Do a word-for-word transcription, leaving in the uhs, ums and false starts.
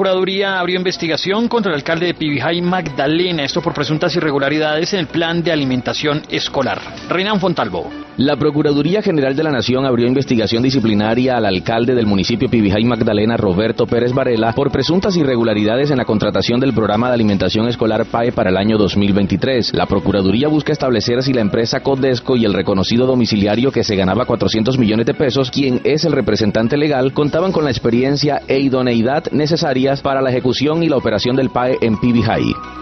Procuraduría abrió investigación contra el alcalde de Pibijay, Magdalena, esto por presuntas irregularidades en el plan de alimentación escolar. Renan Fontalvo. La Procuraduría General de la Nación abrió investigación disciplinaria al alcalde del municipio Pibijay, Magdalena, Roberto Pérez Varela, por presuntas irregularidades en la contratación del programa de alimentación escolar P A E para el año dos mil veintitrés. La Procuraduría busca establecer si la empresa Codesco y el reconocido domiciliario que se ganaba cuatrocientos millones de pesos, quien es el representante legal, contaban con la experiencia e idoneidad necesarias para la ejecución y la operación del P A E en Pibijay.